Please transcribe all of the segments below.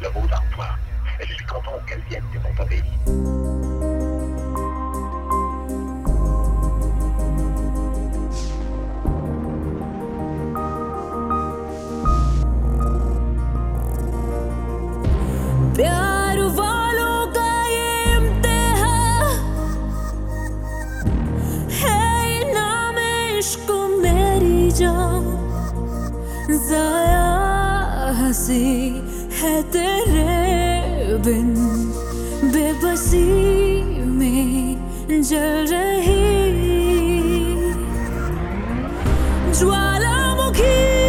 beau dans toi. Et je suis content qu'elle vienne de mon pays. प्यार वालों का ये इम्तिहान है, इनाम इश्क मेरी जान। ज़ाया हंसी है तेरे बिन, बेबसी में जल रही ज्वालामुखी।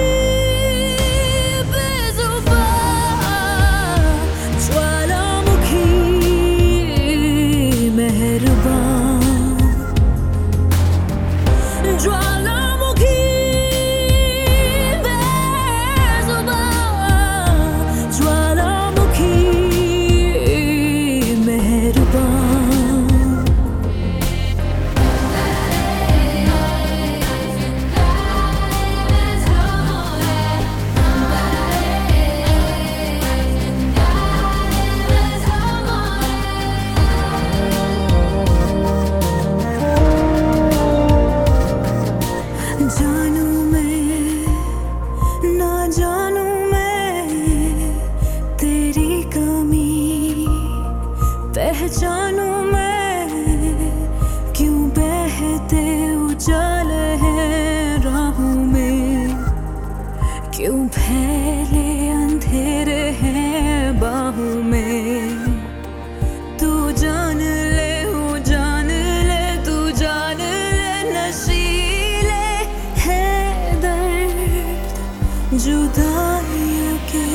जानू मैं ना जानू मैं तेरी कमी, पहचानू मैं क्यों बहते उजाले हैं राहों में, क्यों फैले अंधेरे हैं बाहों में। तू जान ले, हो जान ले, तू जान ले, नशीले है दर्द जुदाई के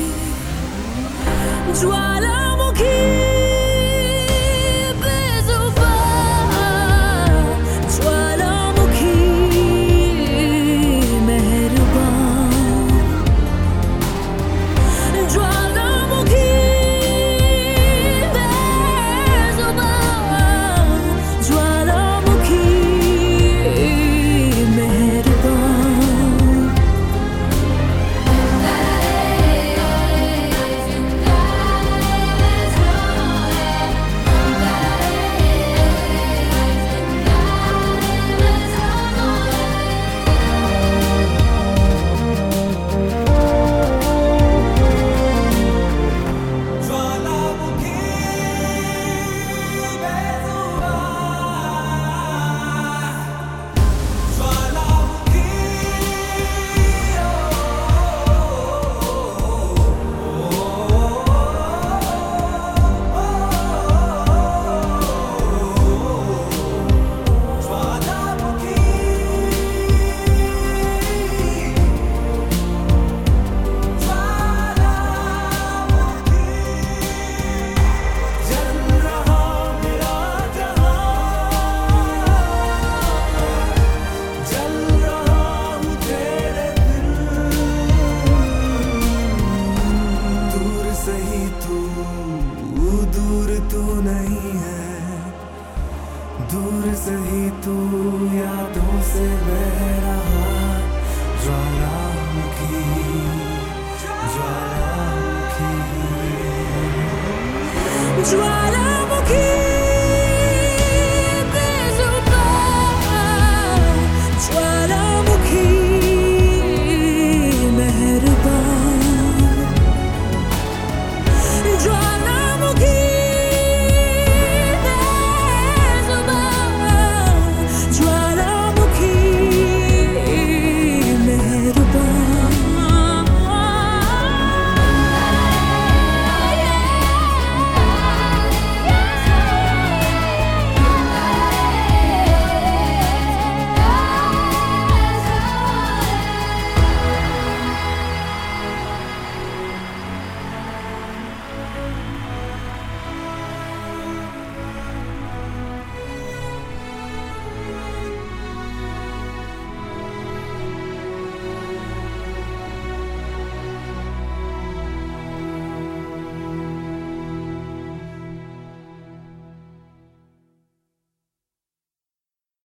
ज्वालामुखी। दूर सही तू यादों से बह रहा, ज्वालामुखी ज्वालामुखी ज्वाला।